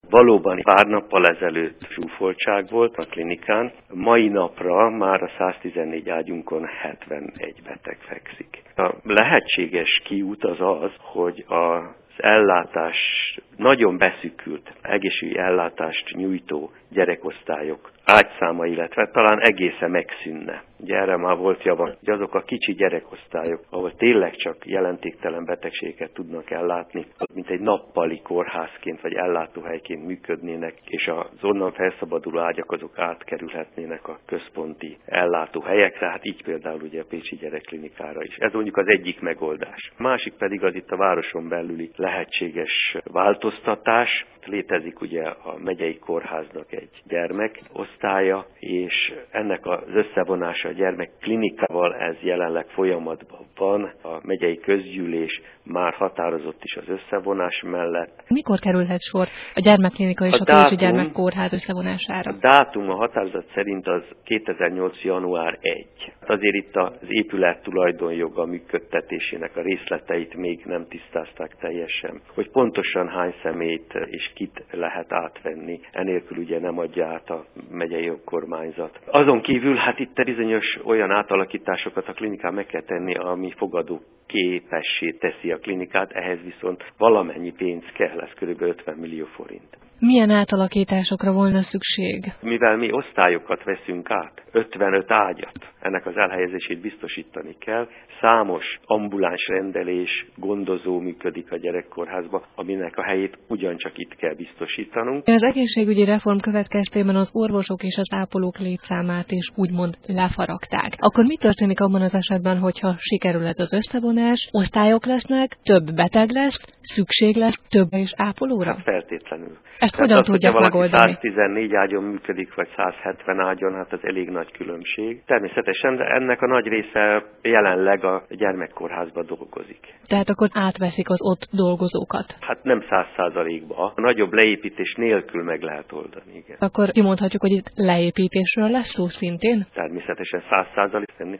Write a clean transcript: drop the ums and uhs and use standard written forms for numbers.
Valóban pár nappal ezelőtt zsúfoltság volt a klinikán, mai napra már a 114 ágyunkon 71 beteg fekszik. A lehetséges kiút az, hogy az ellátás nagyon beszűkült, egészségügyi ellátást nyújtó gyerekosztályok ágyszáma, illetve talán egészen megszűnne. Ugye erre már volt javaslat, hogy azok a kicsi gyerekosztályok, ahol tényleg csak jelentéktelen betegségeket tudnak ellátni, mint egy nappali kórházként vagy ellátóhelyként működnének, és az onnan felszabaduló ágyak azok átkerülhetnének a központi ellátóhelyekre, hát így például ugye a Pécsi Gyerekklinikára is. Ez mondjuk az egyik megoldás. A másik pedig az itt a városon belüli lehetséges változtatás. Létezik ugye a megyei kórháznak egy gyermekosztálya, és ennek az összevonása a gyermekklinikával ez jelenleg folyamatban van. A megyei közgyűlés már határozott is az összevonás mellett. Mikor kerülhet sor a gyermekklinika és a Pécsi Gyermekkórház összevonására? A dátum a határozat szerint az 2008. január 1. Azért itt az épület tulajdonjoga működtetésének a részleteit még nem tisztázták teljesen, hogy pontosan hány személyt és kit lehet átvenni. Enélkül ugye nem adja át a megyei önkormányzat. Azon kívül hát itt bizonyos olyan átalakításokat a klinikán meg kell tenni, ami fogadó képessé teszi a klinikát, ehhez viszont valamennyi pénz kell, ez kb. 50 millió forint. Milyen átalakításokra volna szükség? Mivel mi osztályokat veszünk át, 55 ágyat, ennek az elhelyezését biztosítani kell. Számos ambuláns rendelés, gondozó működik a gyerekkórházban, aminek a helyét ugyancsak itt kell biztosítanunk. Az egészségügyi reform következtében az orvosok és az ápolók létszámát is úgymond lefaragták. Akkor mi történik abban az esetben, hogyha sikerül ez az összevonás, osztályok lesznek, több beteg lesz, szükség lesz több is ápolóra? Hát feltétlenül. Ezt hogyan tudják megoldani? 114 ágyon működik, vagy 170 ágyon, hát az elég nagy különbség. Természetesen ennek a nagy része jelenleg a gyermekkórházban dolgozik. Tehát akkor átveszik az ott dolgozókat? Hát nem 100%-ba. A nagyobb leépítés nélkül meg lehet oldani, igen. Akkor kimondhatjuk, hogy itt leépítésről lesz szó szintén? Természetesen 100%.